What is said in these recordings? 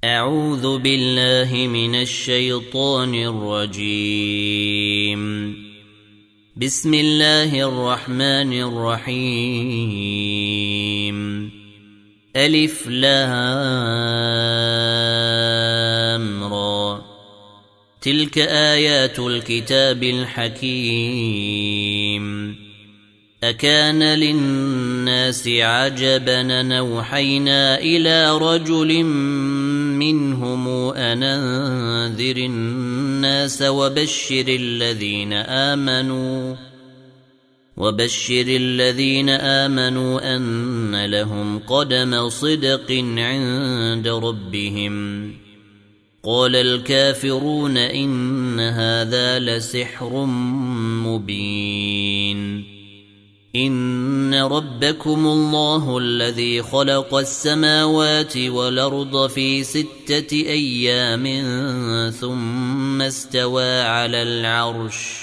أعوذ بالله من الشيطان الرجيم. بسم الله الرحمن الرحيم. ألف لام را. تلك آيات الكتاب الحكيم. أكان للناس عجبا أن أوحينا إلى رجل منهم أن أنذر الناس وبشر الذين آمنوا أن لهم قدم صدق عند ربهم. قال الكافرون إن هذا لسحر مبين. إن ربكم الله الذي خلق السماوات والأرض في 6 أيام ثم استوى على العرش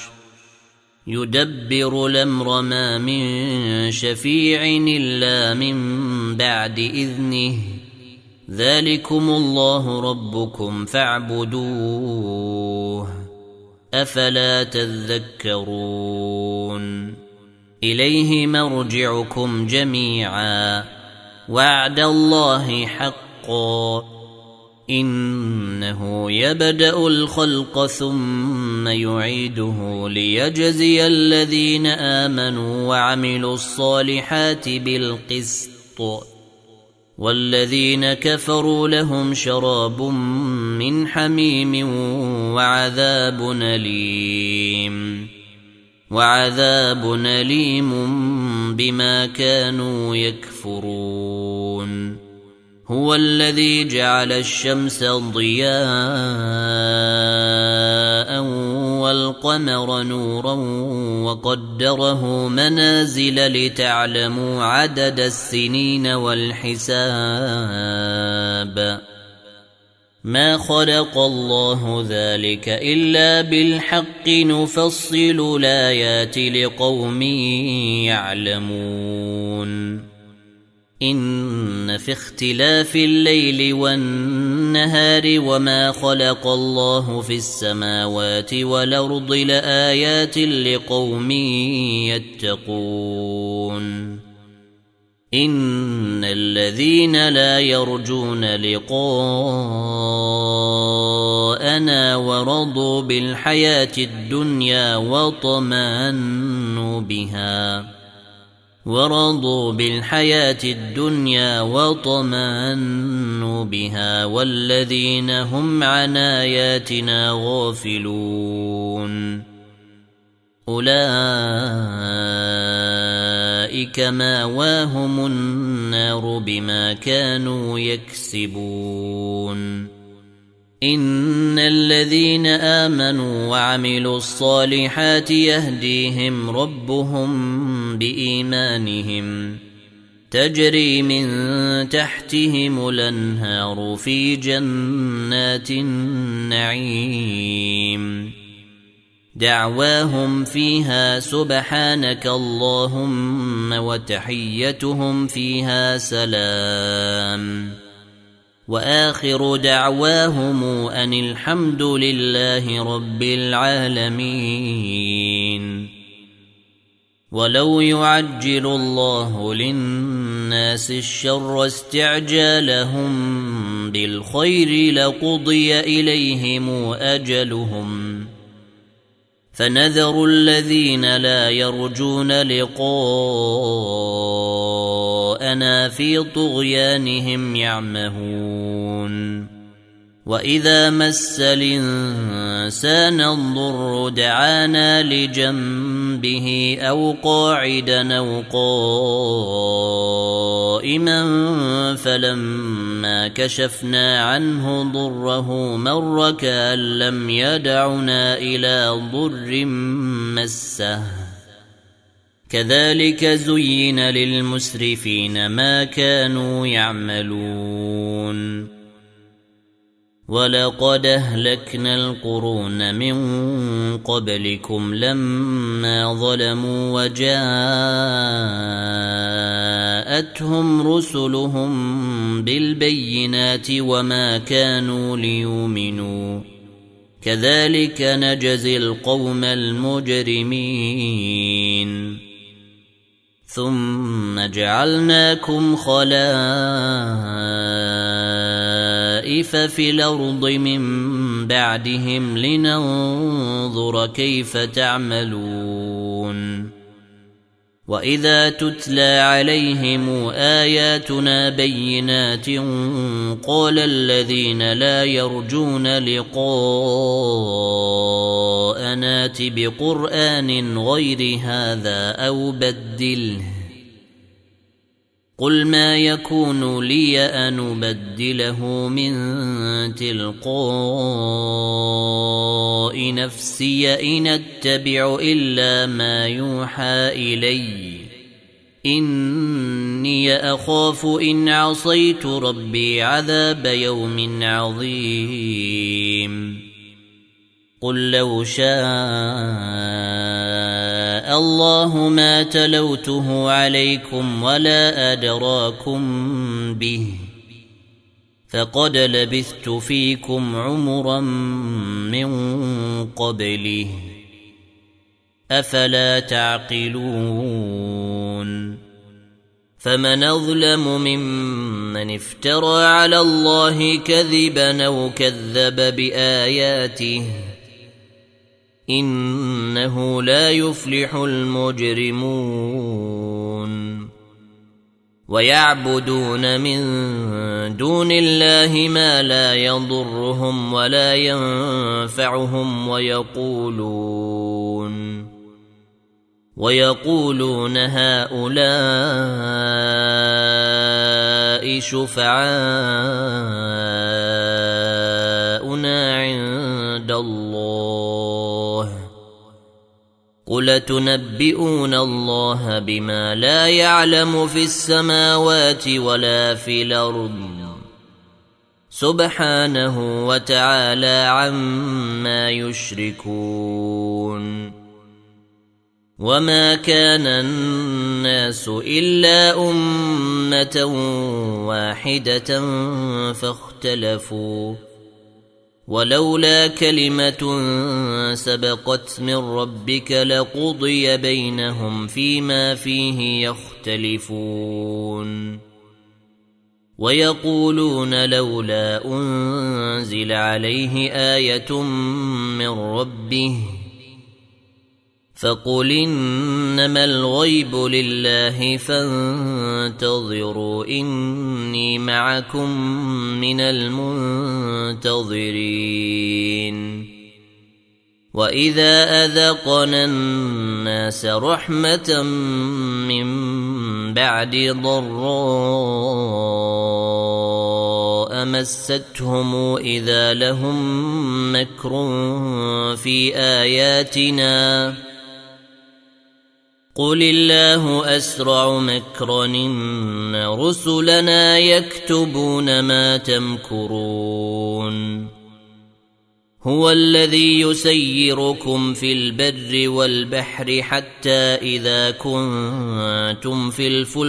يدبر الأمر ما من شفيع إلا من بعد إذنه. ذلكم الله ربكم فاعبدوه أفلا تذكرون. إليه مرجعكم جميعا وعد الله حقا. إنه يبدأ الخلق ثم يعيده ليجزي الذين آمنوا وعملوا الصالحات بالقسط والذين كفروا لهم شراب من حميم وعذاب أليم بما كانوا يكفرون. هو الذي جعل الشمس ضياء والقمر نورا وقدره منازل لتعلموا عدد السنين والحساب. ما خلق الله ذلك إلا بالحق نفصل الآيات لقوم يعلمون. إن في اختلاف الليل والنهار وما خلق الله في السماوات والأرض لآيات لقوم يتقون. إن الذين لا يرجون لقاءنا ورضوا بالحياة الدنيا وطمأنوا بها والذين هم عن آياتنا غافلون أولئك مأواهم النار بما كانوا يكسبون. إن الذين آمنوا وعملوا الصالحات يهديهم ربهم بإيمانهم تجري من تحتهم الأنهار في جنات النعيم. دعواهم فيها سبحانك اللهم وتحيتهم فيها سلام. وآخر دعواهم أن الحمد لله رب العالمين. ولو يعجل الله للناس الشر استعجالهم بالخير لقضي إليهم أجلهم فنذر الذين لا يرجون لقاءنا في طغيانهم يعمهون. وإذا مس الإنسان الضر دعانا لجنبه أو قاعدا أو قائما فلما كشفنا عنه ضره مر كأن لم يدعنا إلى ضر مسه. كذلك زين للمسرفين ما كانوا يعملون. ولقد أهلكنا القرون من قبلكم لما ظلموا وجاءتهم رسلهم بالبينات وما كانوا ليؤمنوا كذلك نجزي القوم المجرمين ثم جعلناكم خلائف في الأرض من بعدهم لننظر كيف تعملون وإذا تتلى عليهم آياتنا بينات قال الذين لا يرجون لقاء نات بقرآن غير هذا أو بدله قل ما يكون لي أن أبدله من تلقاء نفسي إن أتبع إلا ما يوحى إلي إني أخاف إن عصيت ربي عذاب يوم عظيم قل لو شاء الله ما تلوته عليكم ولا أدراكم به فقد لبثت فيكم عمرا من قبله أفلا تعقلون فمن أظلم ممن افترى على الله كذبا أو كذب بآياته إنه لا يفلح المجرمون ويعبدون من دون الله ما لا يضرهم ولا ينفعهم ويقولون هؤلاء شفعاؤنا عند الله قل تنبئون الله بما لا يعلم في السماوات ولا في الأرض سبحانه وتعالى عما يشركون وما كان الناس إلا أمة واحدة فاختلفوا ولولا كلمة سبقت من ربك لقضي بينهم فيما فيه يختلفون ويقولون لولا أنزل عليه آية من ربه فقل إنما الغيب لله فانتظروا إني معكم من المنتظرين وإذا أذقنا الناس رحمة من بعد ضراء مستهم إذا لهم مكر في آياتنا قل الله أسرع مكرا إن رسلنا يكتبون ما تمكرون هو الذي يسيركم في البر والبحر حتى إذا كنتم في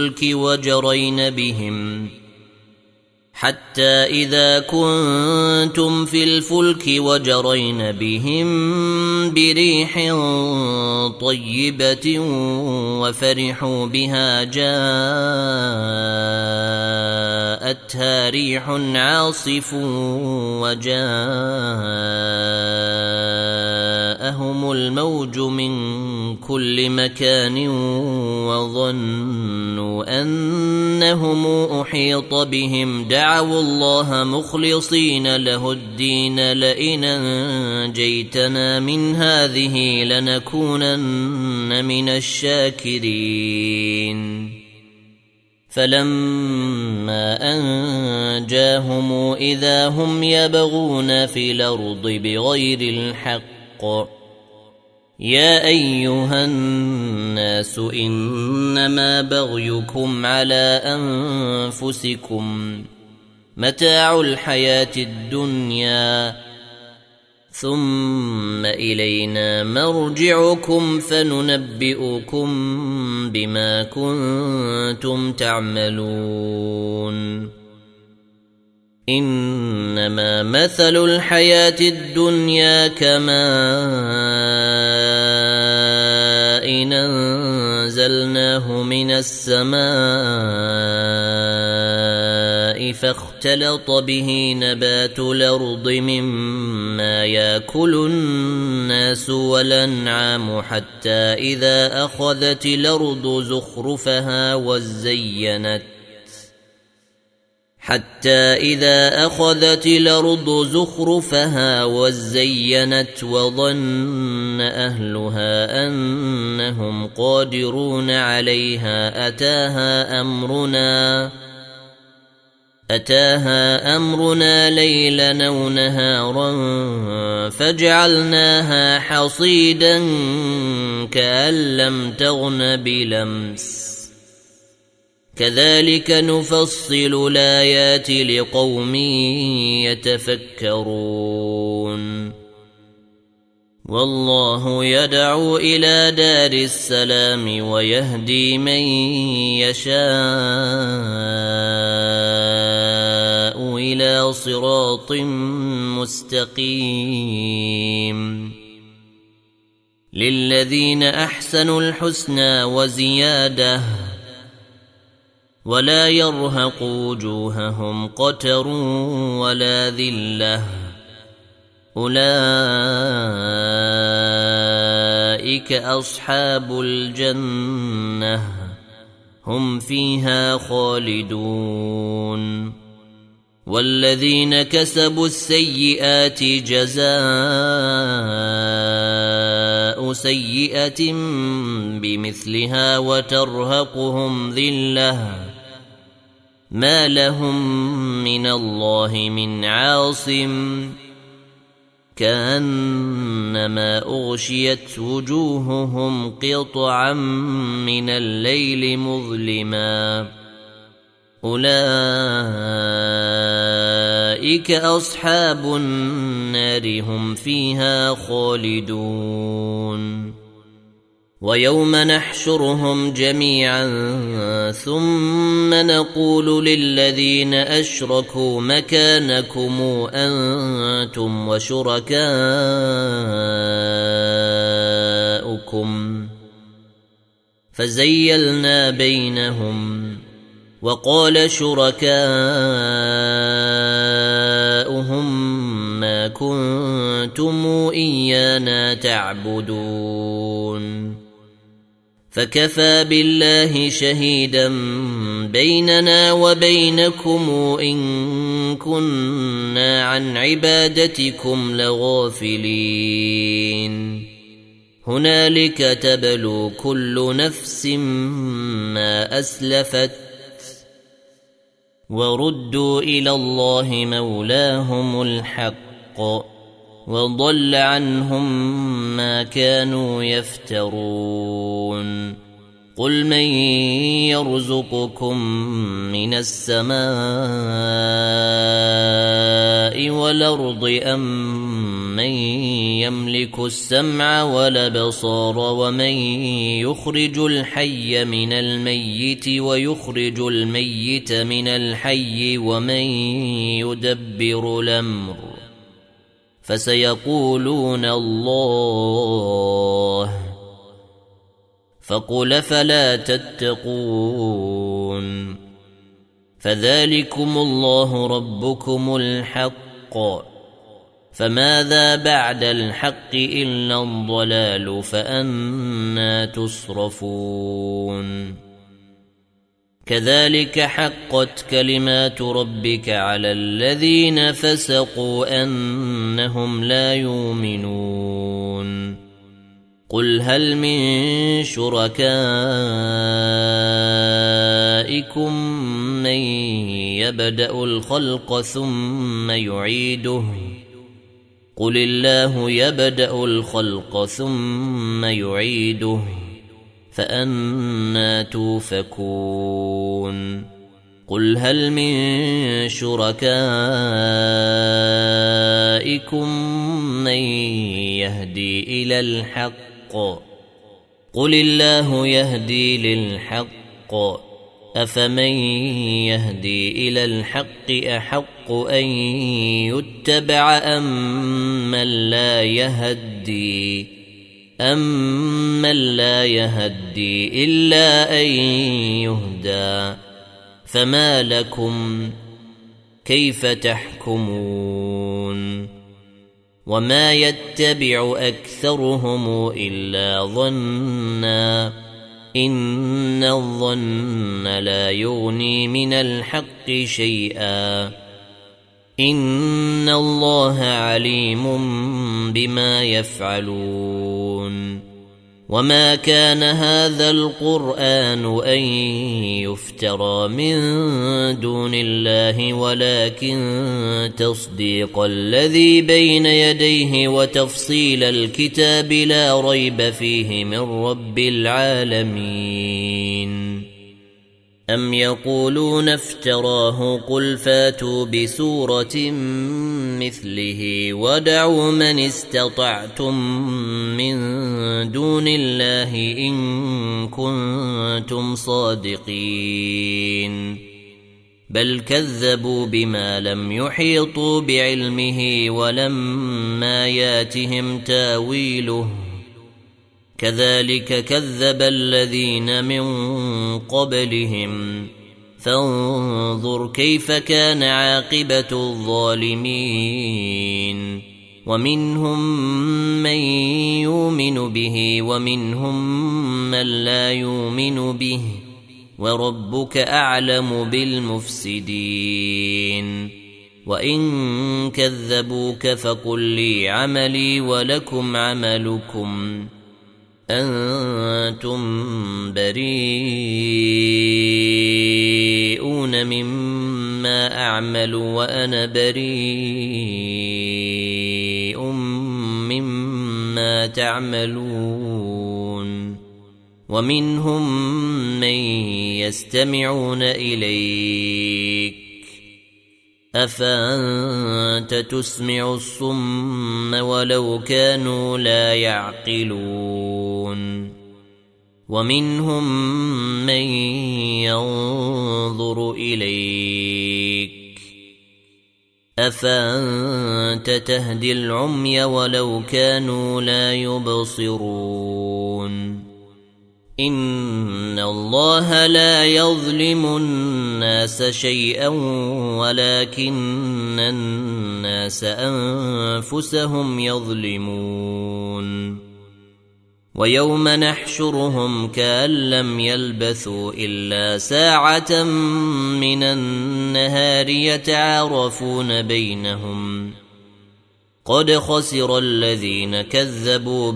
الفلك وجرين بهم بريح طيبة وفرحوا بها جاءتها ريح عاصف وجاءهم الموج من كل مكان وظنوا أنهم أحيط بهم دعوا الله مخلصين له الدين لئن أنجيتنا من هذه لنكونن من الشاكرين فلما أنجاهم إذا هم يبغون في الأرض بغير الحق يا أيها الناس إنما بغيكم على أنفسكم متاع الحياة الدنيا ثم إلينا مرجعكم فننبئكم بما كنتم تعملون إنما مثل الحياة الدنيا كماء أنزلناه من السماء فاختلط به نبات الأرض مما يأكل الناس والأنعام حتى إذا أخذت الأرض زخرفها وزينت وظن أهلها أنهم قادرون عليها أتاها أمرنا ليلا أو نهارا فجعلناها حصيدا كأن لم تغن بلمس كذلك نفصل الآيات لقوم يتفكرون والله يدعو إلى دار السلام ويهدي من يشاء إلى صراط مستقيم للذين أحسنوا الحسنى وزيادة ولا يرهق وجوههم قتر ولا ذلة أولئك أصحاب الجنة هم فيها خالدون والذين كسبوا السيئات جزاء سيئة بمثلها وترهقهم ذلة ما لهم من الله من عاصم كأنما أغشيت وجوههم قطعا من الليل مظلما أولئك أصحاب النار هم فيها خالدون ويوم نحشرهم جميعا ثم نقول للذين أشركوا مكانكم أنتم وشركاؤكم فزيلنا بينهم وقال شركاؤهم ما كنتم إيانا تعبدون فكفى بالله شهيدا بيننا وبينكم إن كنا عن عبادتكم لغافلين هنالك تبلو كل نفس ما أسلفت وردوا إلى الله مولاهم الحق وضل عنهم ما كانوا يفترون قل من يرزقكم من السماء والأرض أم من يملك السمع والأبصار ومن يخرج الحي من الميت ويخرج الميت من الحي ومن يدبر الأمر فسيقولون الله فقل فلا تتقون فذلكم الله ربكم الحق فماذا بعد الحق إلا الضلال فأنى تصرفون كذلك حقت كلمات ربك على الذين فسقوا أنهم لا يؤمنون قل هل من شركائكم من يبدأ الخلق ثم يعيده قل الله يبدأ الخلق ثم يعيده فأنى توفكون قل هل من شركائكم من يهدي إلى الحق قل الله يهدي للحق أفمن يهدي إلى الحق أحق أن يتبع أمن لا يهدي إلا أن يهدى فما لكم كيف تحكمون وما يتبع أكثرهم إلا ظنا إن الظن لا يغني من الحق شيئا إن الله عليم بما يفعلون وما كان هذا القرآن أن يفترى من دون الله ولكن تصديق الذي بين يديه وتفصيل الكتاب لا ريب فيه من رب العالمين أم يقولون افتراه قل فاتوا بسورة مثله ودعوا من استطعتم من دون الله إن كنتم صادقين بل كذبوا بما لم يحيطوا بعلمه ولما ياتهم تاويله كذلك كذب الذين من قبلهم فانظر كيف كان عاقبة الظالمين ومنهم من يؤمن به ومنهم من لا يؤمن به وربك أعلم بالمفسدين وإن كذبوك فقل لي عملي ولكم عملكم أنتم بريئون مما أعمل وأنا بريء مما تعملون ومنهم من يستمعون إليك أفأنت تسمع الصم ولو كانوا لا يعقلون ومنهم من ينظر إليك أفأنت تهدي العمي ولو كانوا لا يبصرون إن الله لا يظلم الناس شيئا ولكن الناس أنفسهم يظلمون ويوم نحشرهم كأن لم يلبثوا إلا ساعة من النهار يتعارفون بينهم قد خسر الذين كذبوا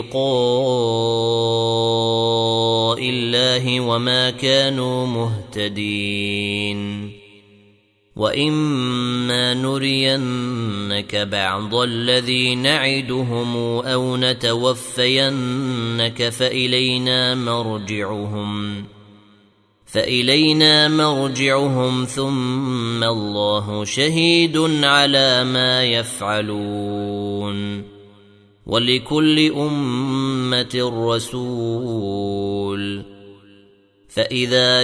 بلقاء الله وما كانوا مهتدين وإما نرينك بعض الذي نعدهم أو نتوفينك فإلينا مرجعهم ثم الله شهيد على ما يفعلون ولكل أمة رسول فإذا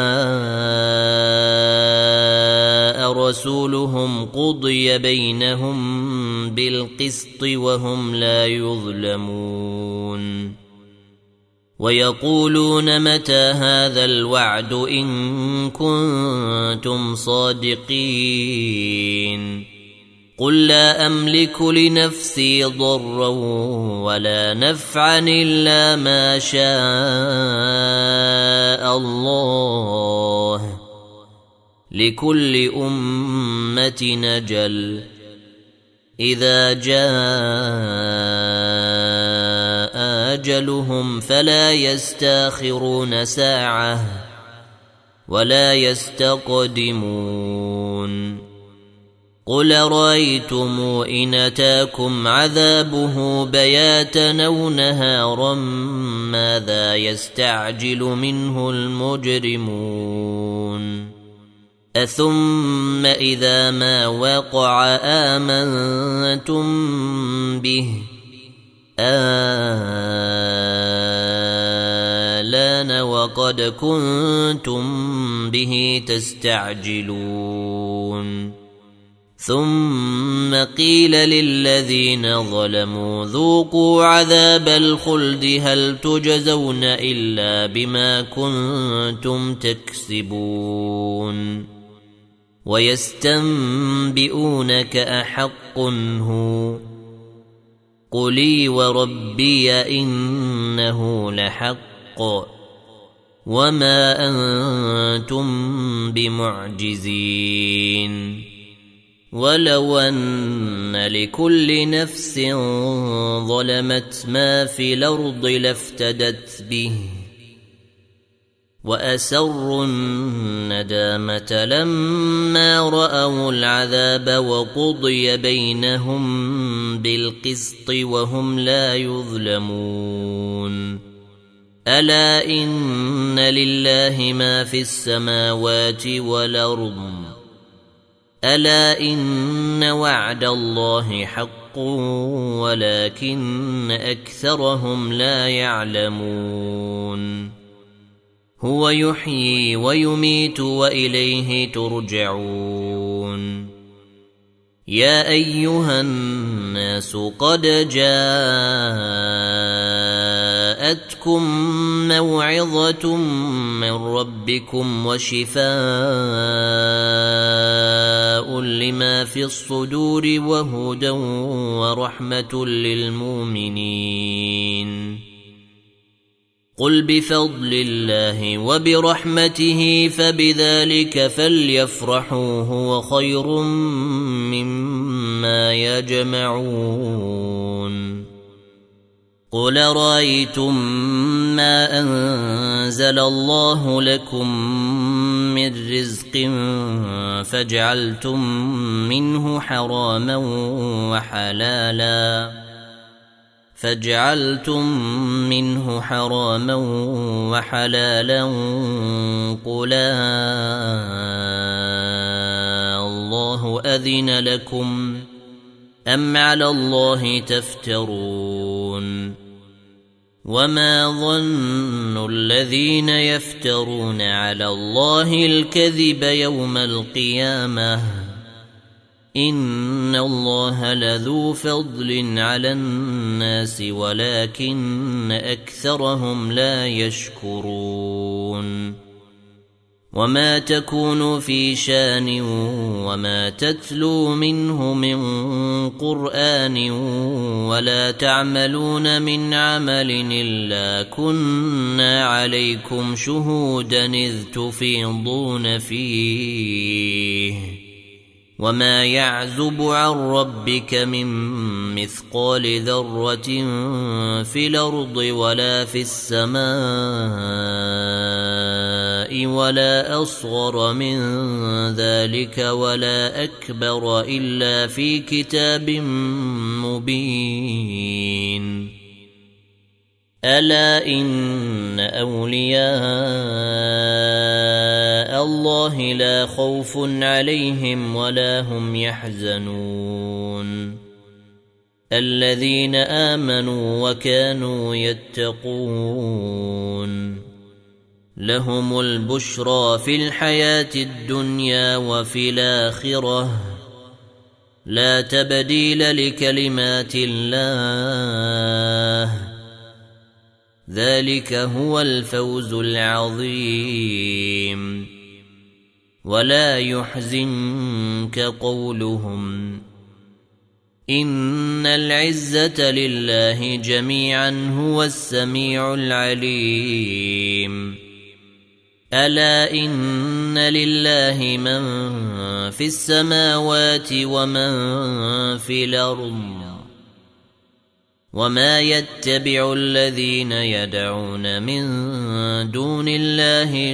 جاء رسولهم قضي بينهم بالقسط وهم لا يظلمون ويقولون متى هذا الوعد إن كنتم صادقين قل لا أملك لنفسي ضرا ولا نفعا إلا ما شاء الله لكل أمة أجل إذا جاء أجلهم فلا يستأخرون ساعة ولا يستقدمون قل رأيتم إن أتاكم عذابه بياتا أو نهارا ماذا يستعجل منه المجرمون أثم إذا ما وقع آمنتم به آلان وقد كنتم به تستعجلون ثم قيل للذين ظلموا ذوقوا عذاب الخلد هل تجزون إلا بما كنتم تكسبون ويستنبئونك أحق هو قلي وربي إنه لحق وما أنتم بمعجزين ولو أن لكل نفس ظلمت ما في الأرض لافتدت به وأسروا الندامة لما رأوا العذاب وقضي بينهم بالقسط وهم لا يظلمون ألا إن لله ما في السماوات والأرض ألا إن وعد الله حق ولكن أكثرهم لا يعلمون هو يحيي ويميت وإليه ترجعون يا أيها الناس قد جاءتكم موعظة من ربكم وشفاء لما في الصدور وهدى ورحمة للمؤمنين قل بفضل الله وبرحمته فبذلك فليفرحوا هو خير مما يجمعون قل رأيتم ما أنزل الله لكم من رزق فجعلتم منه حراما وحلالا قل الله أذن لكم أم على الله تفترون وما ظن الذين يفترون على الله الكذب يوم القيامة إن الله لذو فضل على الناس ولكن أكثرهم لا يشكرون وما تكون في شان وما تتلو منه من قرآن ولا تعملون من عمل إلا كنا عليكم شهودا إذ تفيضون فيه وما يعزب عن ربك من مثقال ذرة في الأرض ولا في السماء ولا أصغر من ذلك ولا أكبر إلا في كتاب مبين ألا إن أولياء الله لا خوف عليهم ولا هم يحزنون الذين آمنوا وكانوا يتقون لهم البشرى في الحياة الدنيا وفي الآخرة لا تبديل لكلمات الله ذلك هو الفوز العظيم ولا يحزنك قولهم إن العزة لله جميعا هو السميع العليم ألا إن لله من في السماوات ومن في الأرض وما يتبع الذين يدعون من دون الله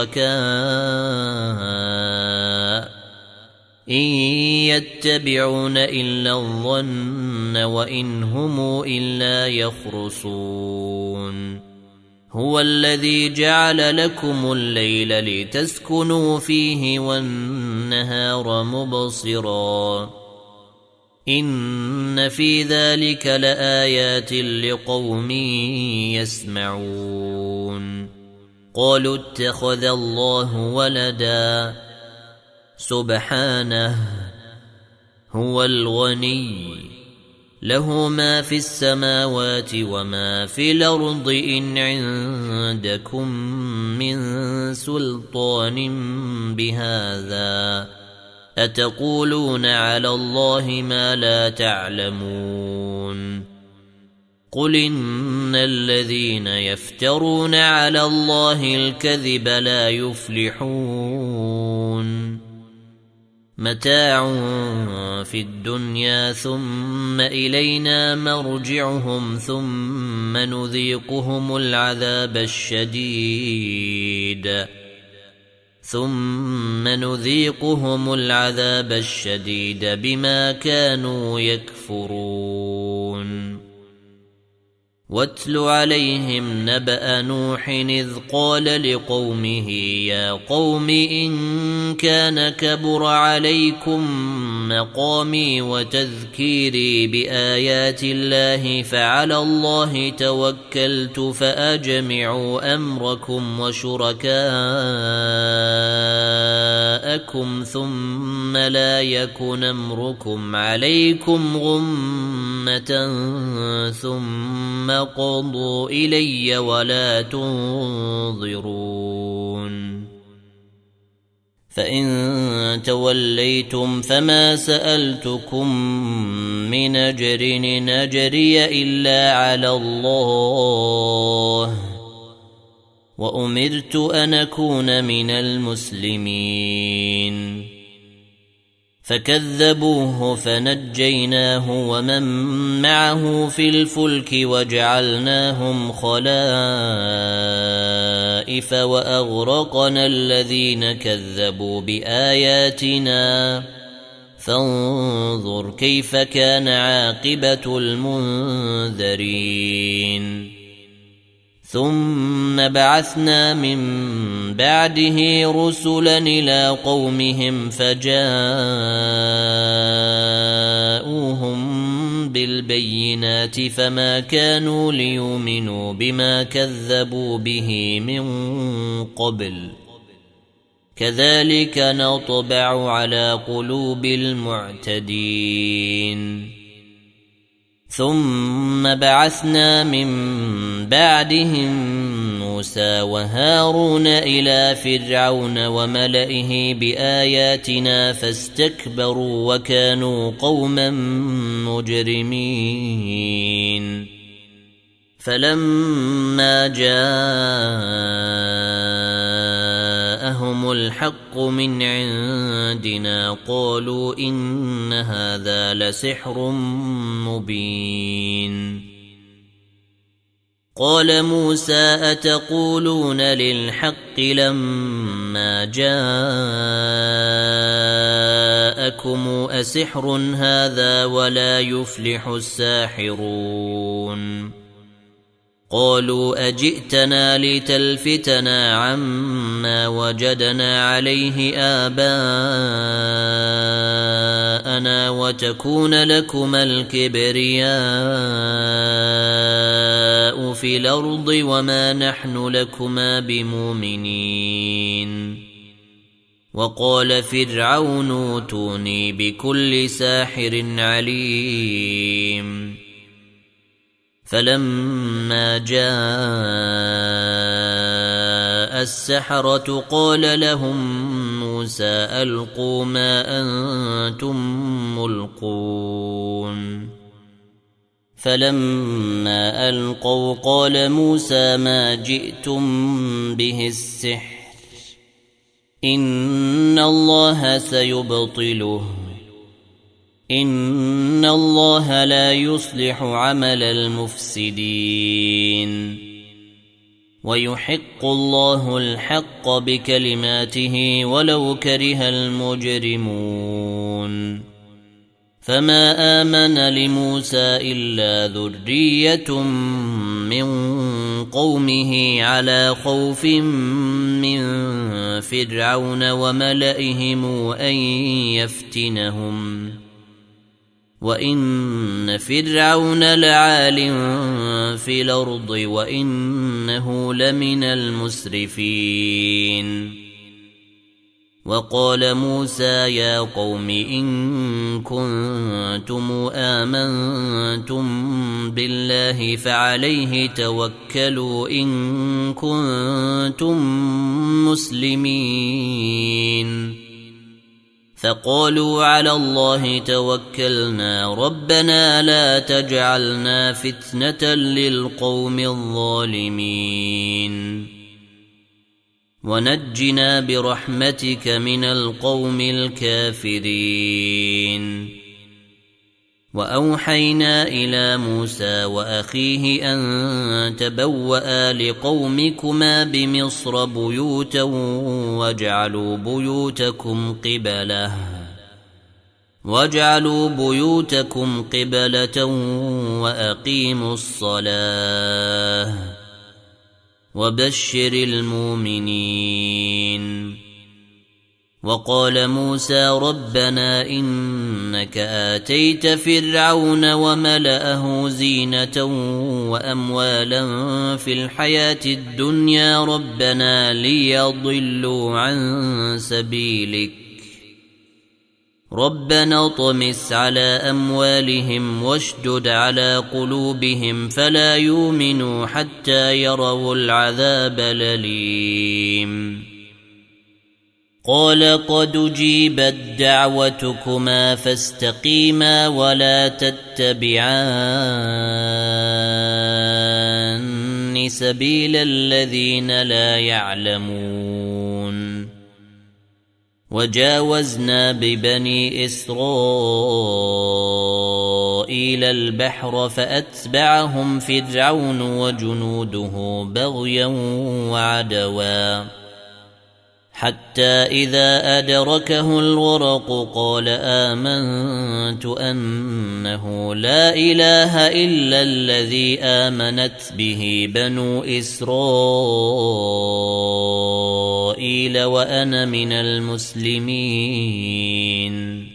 شركاء إن يتبعون إلا الظن وإن هم إلا يخرصون هو الذي جعل لكم الليل لتسكنوا فيه والنهار مبصرا إن في ذلك لآيات لقوم يسمعون قالوا اتخذ الله ولدا سبحانه هو الغني له ما في السماوات وما في الأرض إن عندكم من سلطان بهذا أتقولون على الله ما لا تعلمون قل إن الذين يفترون على الله الكذب لا يفلحون متاع في الدنيا ثم إلينا مرجعهم ثم نذيقهم العذاب الشديد بما كانوا يكفرون واتل عليهم نبأ نوح إذ قال لقومه يا قوم إن كان كبر عليكم مقامي وتذكيري بآيات الله فعلى الله توكلت فأجمعوا أمركم وشركاءكم ثم لا يكن أمركم عليكم غمة ثم قضوا إلي ولا تنظرون فإن توليتم فما سألتكم من أجر نجري إلا على الله وأمرت أن أكون من المسلمين فكذبوه فنجيناه ومن معه في الفلك وجعلناهم خلائف وأغرقنا الذين كذبوا بآياتنا فانظر كيف كان عاقبة المنذرين ثم بعثنا من بعده رسلا إلى قومهم فجاءوهم بالبينات فما كانوا ليؤمنوا بما كذبوا به من قبل كذلك نطبع على قلوب المعتدين ثم بعثنا من بعدهم موسى وهارون إلى فرعون وملئه بآياتنا فاستكبروا وكانوا قوما مجرمين فلما جاءهم الحق من عندنا قالوا إن هذا لسحر مبين قال موسى أتقولون للحق لما جاءكم أسحر هذا ولا يفلح الساحرون قالوا أجئتنا لتلفتنا عما وجدنا عليه آباءنا وتكون لكما الكبرياء في الأرض وما نحن لكما بمؤمنين وقال فرعون اوتوني بكل ساحر عليم فلما جاء السحرة قال لهم موسى ألقوا ما أنتم ملقون فلما ألقوا قال موسى ما جئتم به السحر إن الله سيبطله إن الله لا يصلح عمل المفسدين ويحق الله الحق بكلماته ولو كره المجرمون فما آمن لموسى إلا ذرية من قومه على خوف من فرعون وملئهم أن يفتنهم وإن فرعون لعال في الأرض وإنه لمن المسرفين. وقال موسى يا قوم إن كنتم آمنتم بالله فعليه توكلوا إن كنتم مسلمين. فقالوا على الله توكلنا ربنا لا تجعلنا فتنة للقوم الظالمين ونجنا برحمتك من القوم الكافرين. وأوحينا إلى موسى وأخيه أن تبوأ لقومكما بمصر بيوتا واجعلوا بيوتكم قبلة وأقيموا الصلاة وبشر المؤمنين. وقال موسى ربنا إنك آتيت فرعون وملأه زينة وأموالا في الحياة الدنيا ربنا ليضلوا عن سبيلك ربنا اطمس على أموالهم واشدد على قلوبهم فلا يؤمنوا حتى يروا العذاب الأليم. قال قد أجيبت دعوتكما فاستقيما ولا تتبعان سبيل الذين لا يعلمون. وجاوزنا ببني إسرائيل البحر فأتبعهم فرعون وجنوده بغيا وعدوا حتى إذا أدركه الغرق قال آمنت أنه لا إله إلا الذي آمنت به بنو إسرائيل وأنا من المسلمين.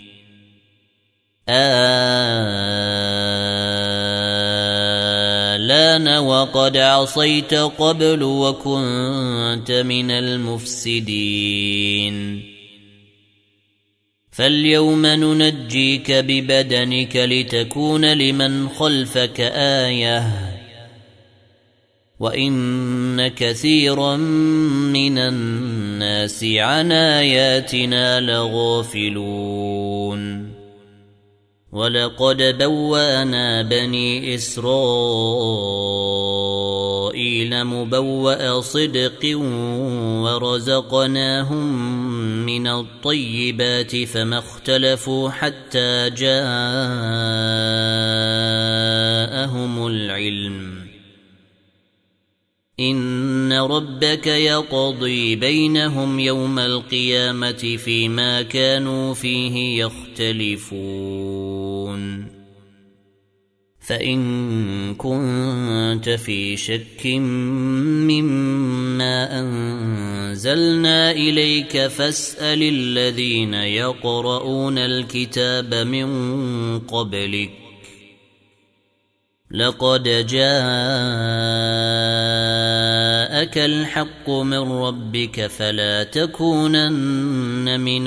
الآن وقد عصيت قبل وكنت من المفسدين فاليوم ننجيك ببدنك لتكون لمن خلفك آية وإن كثيرا من الناس عن آياتنا لغافلون. ولقد بوأنا بني إسرائيل مبوأ صدق ورزقناهم من الطيبات فما اختلفوا حتى جاءهم العلم إن ربك يقضي بينهم يوم القيامة فيما كانوا فيه يختلفون. فإن كنت في شك مما أنزلنا إليك فاسأل الذين يقرؤون الكتاب من قبلك لقد جاءك الحق من ربك فلا تكونن من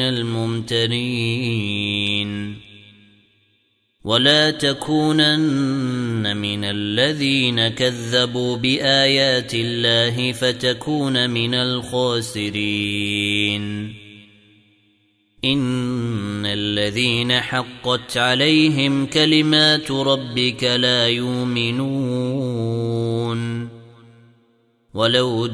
الممترين ولا تكونن من الذين كذبوا بآيات الله فتكون من الخاسرين. إن الذين حقت عليهم كلمات ربك لا يؤمنون ولو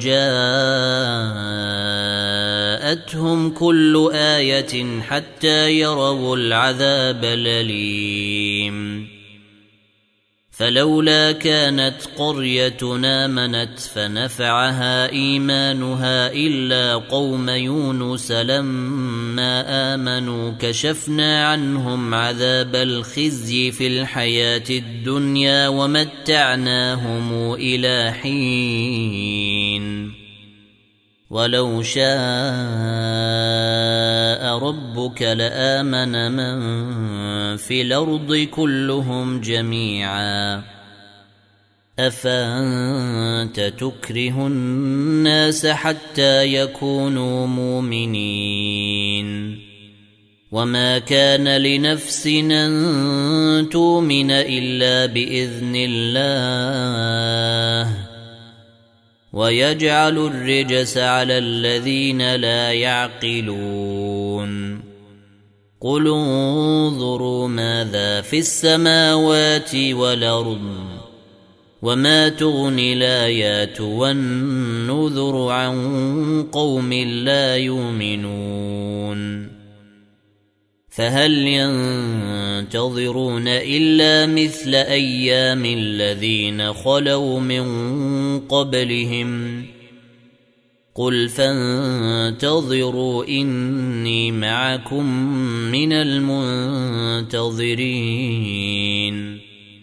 جاءتهم كل آية حتى يروا العذاب الأليم. فلولا كانت قرية آمنت فنفعها إيمانها إلا قوم يونس لما آمنوا كشفنا عنهم عذاب الخزي في الحياة الدنيا ومتعناهم إلى حين ولو شاء ربك لآمن من في الأرض كلهم جميعا أفأنت تكره الناس حتى يكونوا مؤمنين وما كان لنفس أن تؤمن إلا بإذن الله ويجعل الرجس على الذين لا يعقلون قل انظروا ماذا في السماوات والأرض وما تغني الآيات والنذر عن قوم لا يؤمنون فهل ينتظرون إلا مثل أيام الذين خلوا من قبلهم قل فانتظروا إني معكم من المنتظرين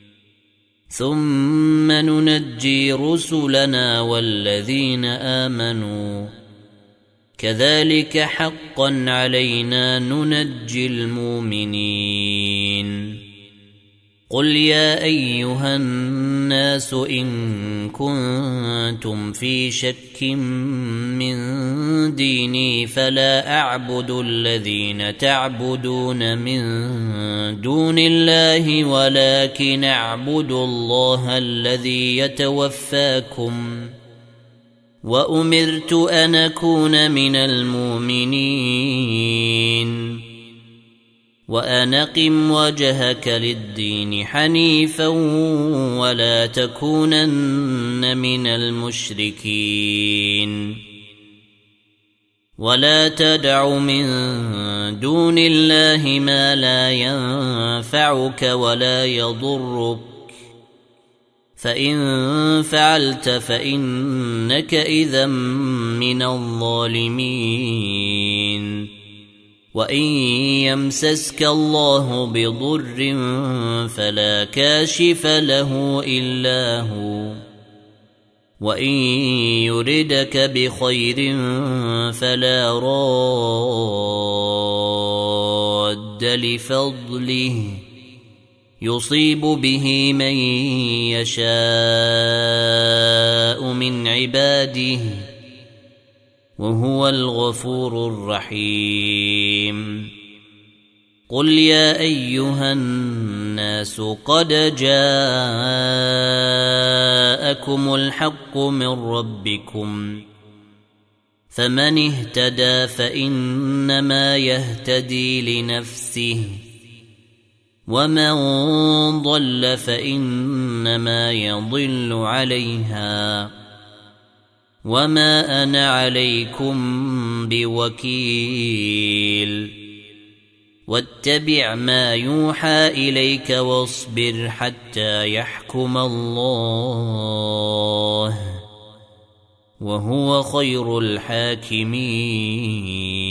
ثم ننجي رسلنا والذين آمنوا كذلك حقا علينا ننجي المؤمنين قل يا أيها الناس إن كنتم في شك من ديني فلا أعبد الذين تعبدون من دون الله ولكن أعبد الله الذي يتوفاكم وأمرت أن أكون من المؤمنين وأن أقم وجهك للدين حنيفا ولا تكونن من المشركين ولا تدع من دون الله ما لا ينفعك ولا يضرك فإن فعلت فإنك إذا من الظالمين وإن يمسسك الله بضر فلا كاشف له إلا هو وإن يردك بخير فلا راد لفضله يصيب به من يشاء من عباده وهو الغفور الرحيم قل يا أيها الناس قد جاءكم الحق من ربكم فمن اهتدى فإنما يهتدي لنفسه ومن ضل فإنما يضل عليها وما أنا عليكم بوكيل واتبع ما يوحى إليك واصبر حتى يحكم الله وهو خير الحاكمين